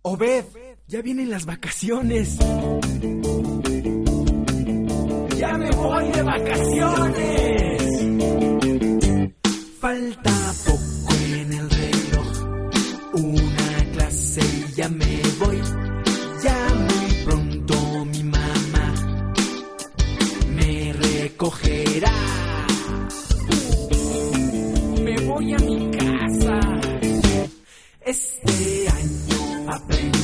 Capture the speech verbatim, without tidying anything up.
Obed, ya vienen las vacaciones. ¡Ya me voy de vacaciones! Falta poco en el reloj, una clase y ya me voy. Ya muy pronto mi mamá me recogerá. Me voy a mi casa. Este año aprendí